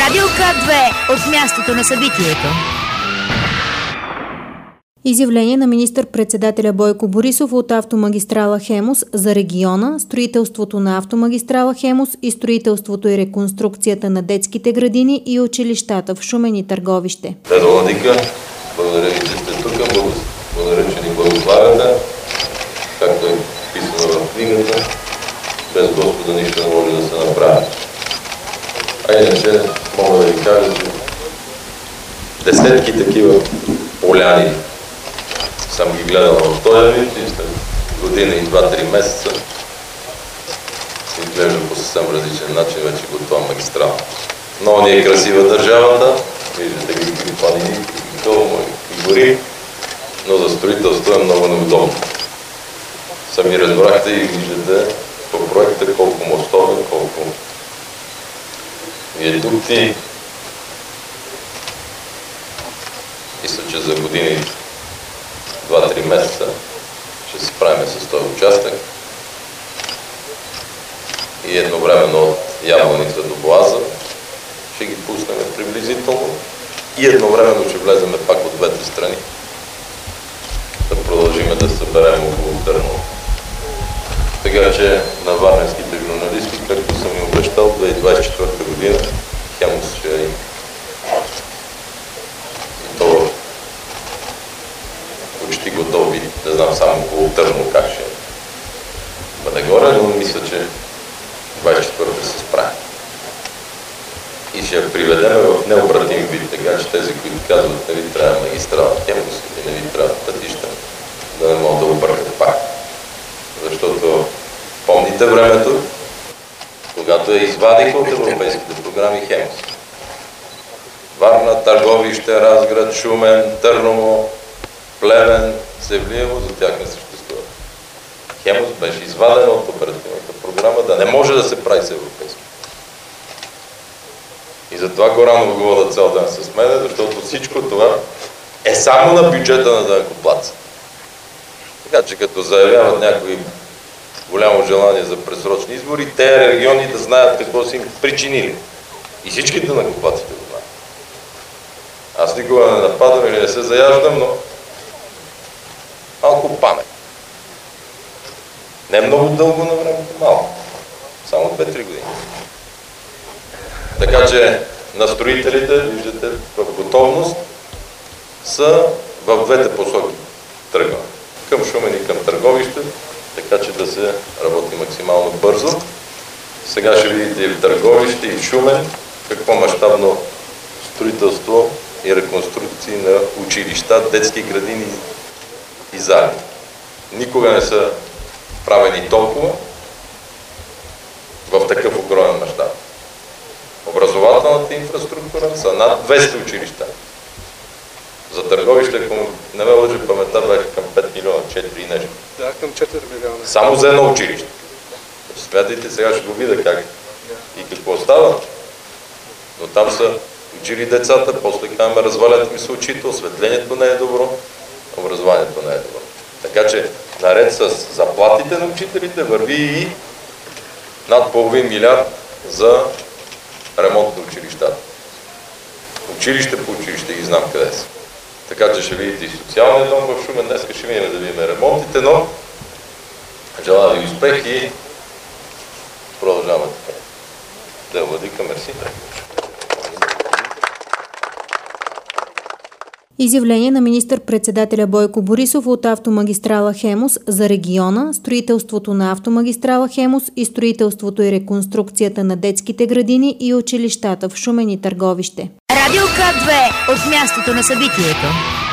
Радио К2 от мястото на събитието. Изявление на министър-председателя Бойко Борисов от автомагистрала Хемус за региона, строителството на автомагистрала Хемус и строителството и реконструкцията на детските градини и училищата в Шумен и Търговище. Владика, благодаря ви, че сте тук, благодаря, че ни благославяте, както е писано в книгата, без Господа нищо не може да се направи. А иначе мога да ви кажа, че десетки такива поляни съм ги гледал в този вид и след година и 2-3 месеца изглежда по съвсем различен начин вече готова магистрала. Много ни е красива държавата, виждате какви планини, какви долу и гори, но за строителство е много неудобно. Сами разбрахте и виждате по проекта колко мостове, колко виадукти. Мисля, че за години 2-3 месеца ще се справим с този участък и едновременно от Ябланица до Боаза ще ги пуснем приблизително и едновременно ще влезем пак от двете страни да продължим да съберем около Търново. Така че на варненските журналисти, както съм им обещал, 2024 година Хемус ще има. И то почти готов вид, не знам само около Търново как ще бъде горе, но мисля, че 24 се справи. И ще я приведем в необратим вид, така че тези, които казват, не ви трябва магистрала Хемус или не ви трябва пътища, да не могат да объркат пак. Защото помните времето, когато я извадиха от европейските програми Хемус. Варна, Търговище, Разград, Шумен, Търново, Плевен, Севлиево, за тях не съществува. Хемус беше извадена от оперативната програма да не може да се прави с европейски. И затова Горанов го вода цял ден с мен, защото всичко това е само на бюджета на данъкоплатеца. Така че като заявяват някои голямо желание за пресрочни избори, тези региони да знаят какво са им причинили. И всичките данъкоплатци го знаят. Аз никога не нападам или не се заяждам, но малко памет. Не много дълго на времето, малко. Само 2-3 години. Така че на строителите, виждате, в готовност са в двете посоки тръгване. Към Шумен и към Търговище, така че да се работи максимално бързо. Сега ще видите и в Търговище, и в Шумен какво мащабно строителство и реконструкции на училища, детски градини и зали. Никога не са правени толкова в такъв огромен мащаб. Образователната инфраструктура са над 200 училища. За Търговище, ако не ме лъжи паметта, беше към 5 милиона, 4 и нещо. Да, към 4 милиона. Само за едно училище. Смятайте, сега ще го видя как и какво става. Но там са учили децата, после казваме, развалят ми се очите, осветлението не е добро, образованието не е добро. Така че, наред с заплатите на учителите, върви и над половин милиард за ремонт на училищата. Училище по училище ги знам къде са. Така че ще видите и социалния дом в Шумен. Днес ще видим да видим ремонтите, но желая ви успех и продължаваме така. Да, Владика, мерси. Изявление на министър-председателя Бойко Борисов от автомагистрала Хемус за региона, строителството на автомагистрала Хемус и строителството и реконструкцията на детските градини и училищата в Шумен и Търговище. Радио К2 от мястото на събитието.